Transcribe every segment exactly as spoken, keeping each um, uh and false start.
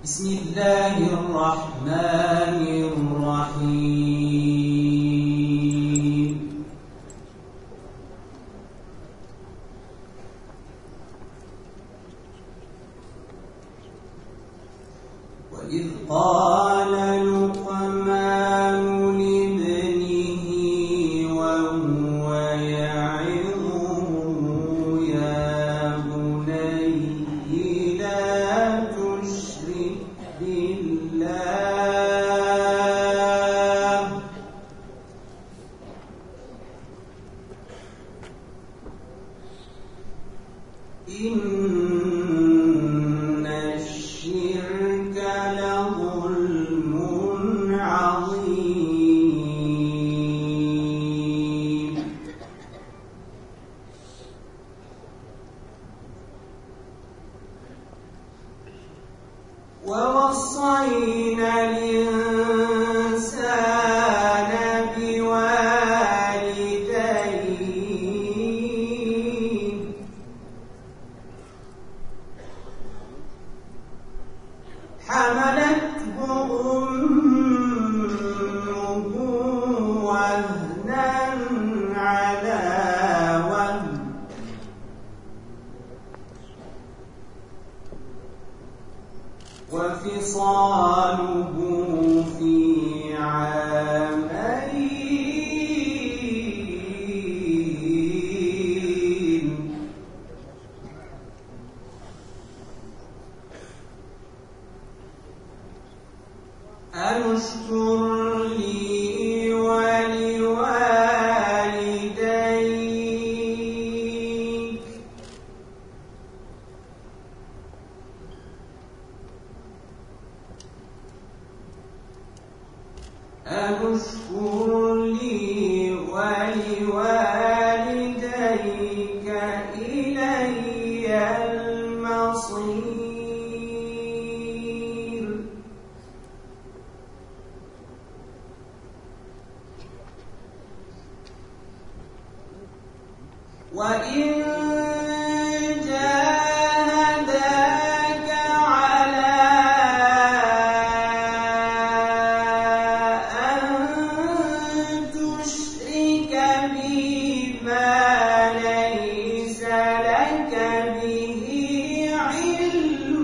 بسم الله الرحمن الرحيم. وإذ قال لقمان لابنه وهو يعظه يا بني لا تشرك بالله إن الشرك لظلم عظيم. ووصينا الإنسان بوالديه حملته أمه وهنا على وهن وفصاله في عامين أن اشكر لي ولوالديك أن اشكر لي ولوالديك إلي المصير. وإن جاهداك على أن تشرك بي ما ليس لك به علم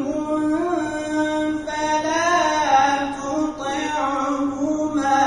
فلا تطعهما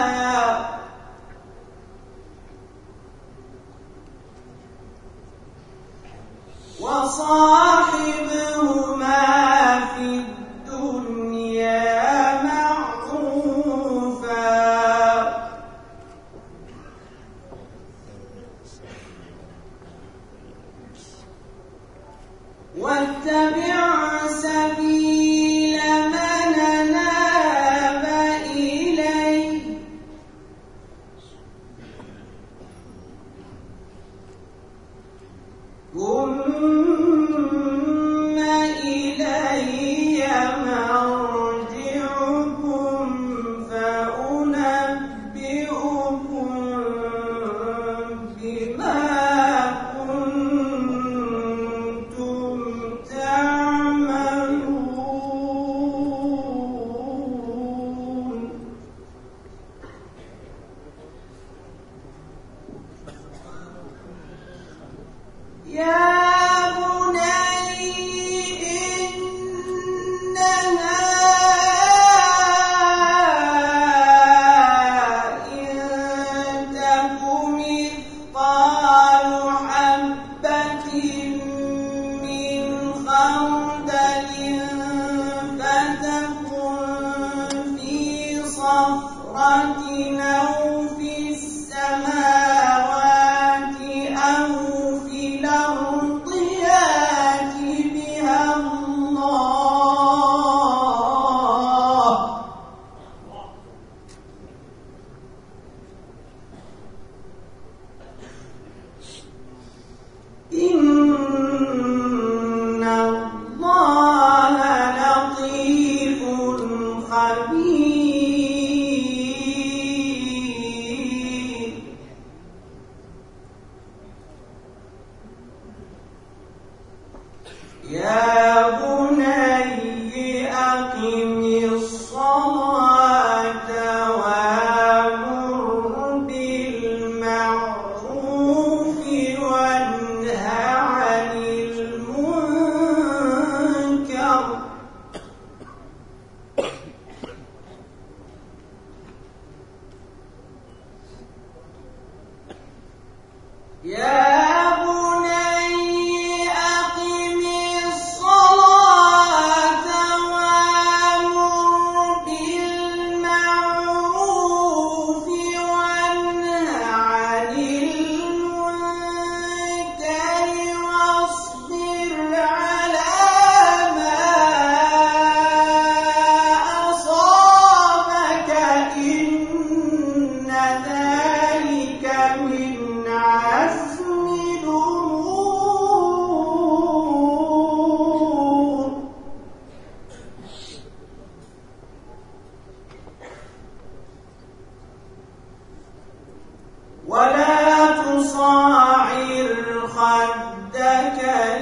صاعر خدك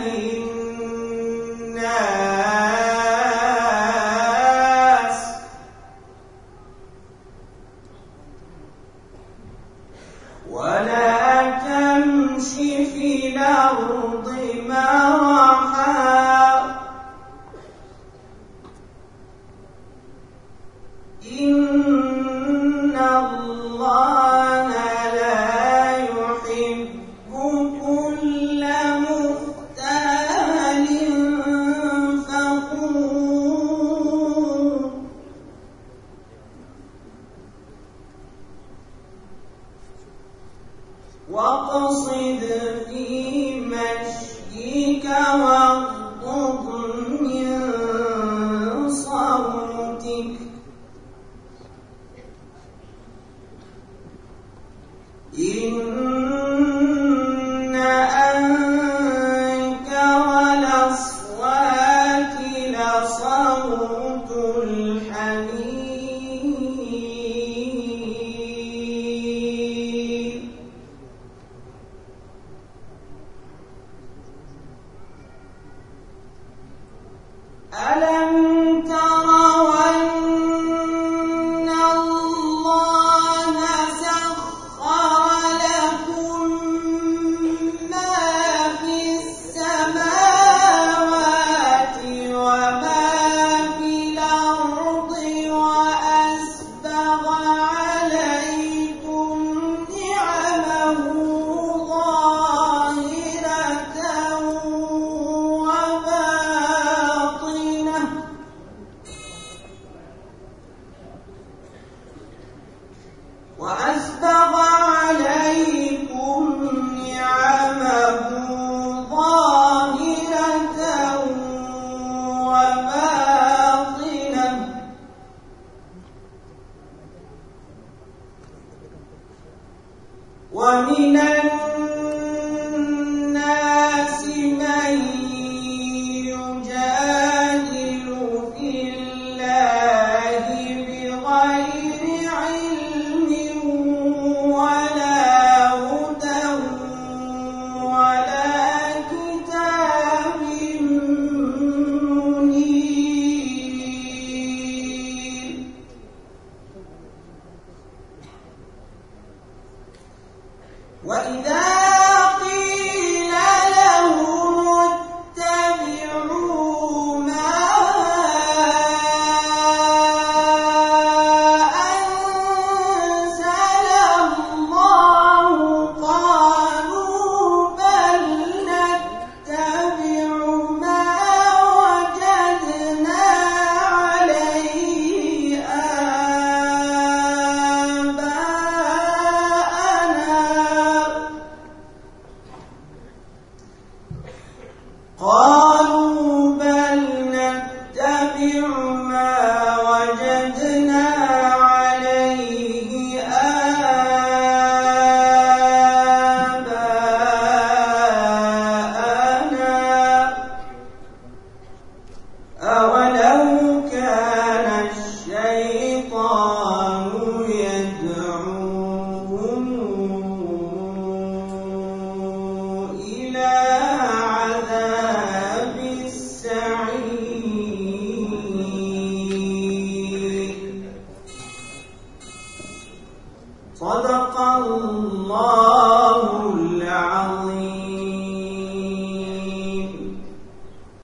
للناس ولا تمش في الأرض مرحا إن الله لا يحب كل مختال فخور واقصد في مشيك واغضض من صوتك إن أنكر الأصوات لصوت الحمير ألم تروا أن الله سخر لكم ما في السماوات وما في الأرض وأسبغ عليكم نعمه ظاهرة وباطنة وأسبغ عليكم نعمه ظاهرة وباطنة ومن الناس من يجادل في الله بغير علم ولا هدى ولا كتاب منير وإذا قيل لهم اتبعوا ما أنزل الله قالوا بل نتبع ما وجدنا عليه آباءنا قالوا بل نتبع ما وجدنا عليه آباءنا أولو كان الشيطان يدعوهم إلى عذاب السعير صدق الله